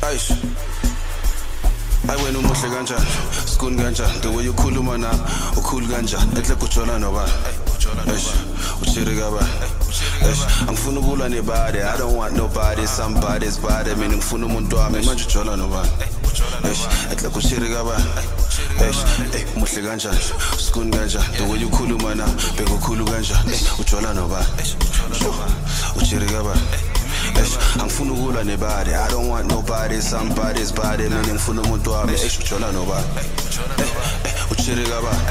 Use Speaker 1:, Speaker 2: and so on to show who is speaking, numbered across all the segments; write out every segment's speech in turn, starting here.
Speaker 1: Aish wena umuhle kanjani skuni kanjani the way ukhuluma na ukhulu kanjani ehle kujola noba eish uchirika ba eish angifuna ukulwa nebody I don't want nobody somebody's body mina ngifuna umuntu wami manje ujola noba eish ehle kuchirika ba eish umuhle kanjani skuni kanjani the way ukhuluma na bekukhulu kanjani ujola noba uchirika ba angifuna ukulwa nebody I don't want nobody somebody's body mina ngifuna umuntu wami ujola noba uchirika ba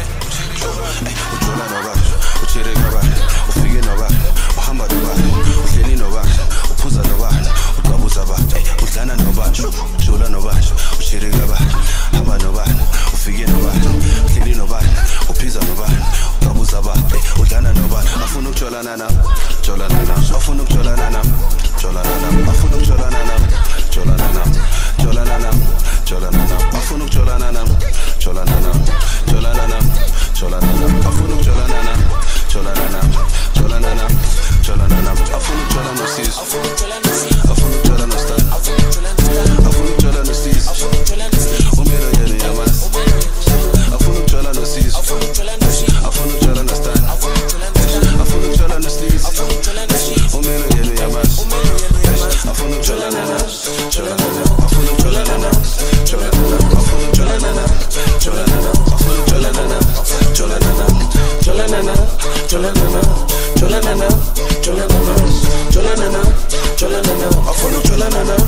Speaker 1: ujola noba uchirika ba ufike noba uhamba noba uhleli noba uphuza noba uqabuza ba udlana noba ujola noba uchirika ba hamba noba ufike noba uhleli noba uphiza noba uqabuza ba udlana noba afuna ukujolana na jolana na afuna ukujolana na jolana na afuna ukujolana na jolana na jolana na jolana na afuna ukujolana na jolana na jolana na jolana na afuna ukujolana na jolana na jolana na jolana na afuna ukujolana sis afuna ukujolana star afuna ukujolana sis umero yene yamas afuna ukujolana sis afuna ukujolana star afuna ukujolana sis umero yene yamas afuna ukujolana na jolana na afuna ukujolana na jolana na afuna ukujolana na jolana na afuna ukujolana na jolana na jolana na jolana na jolana na jolana na jolana na jolana na afuna ukujolana na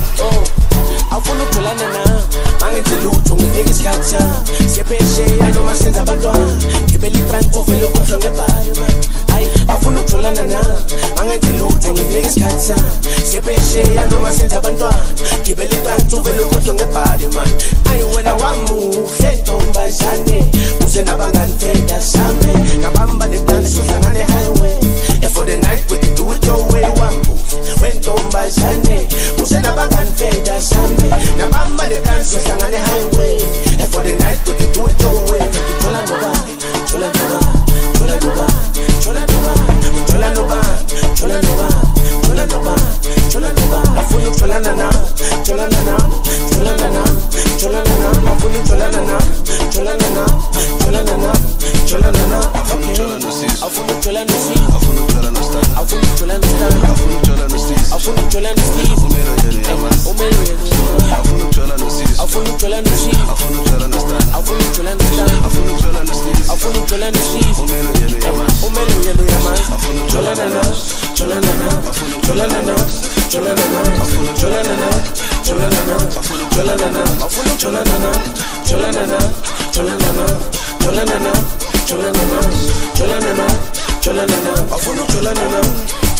Speaker 1: afuna ukujolana na mangithi lutho ngibeka isikhatha siyepeshe ayinoma senza abantwana ngibeli tranko vele ukudla ngebhali ay afuna ukujolana na mangithi lutho ngibeka isikhatha siyepeshe ayinoma senza abantwana ngibeli tranko vele ukudla ngebhali man ay wena wamuhle ntombazane uze nabangani feda same ngabamba nedansi uhlangane highway for the night we do it your way wamuhle wentombazane uze nabangani feda same ngabamba nedansi uhlangane highway for the night we do it your way jola noba jola noba jola noba jola noba jola noba jola noba jola noba jola noba afuna ukujolana na jolana na jolana na jolana na afuna ukujolana na jolana na jolana na jolana na afuna ukujolana sis afuna ukujolana sis afuna ukujolana star afuna ukujolana star afuna ukujolana sis afuna ukujolana sis umero yene yamas umero yene afuna ukujolana sis afuna ukujolana sis afuna ukujolana star afuna ukujolana star afuna ukujolana sis afuna ukujolana sis umero yene yamas umero yene yamas afuna ukujolana na jolana na afuna ukujolana na jolana na afuna ukujolana na jolana na afuna ukujolana na afuna ukujolana na jolana na jolana na jolana na jolana na jolana na jolana na afuna ukujolana na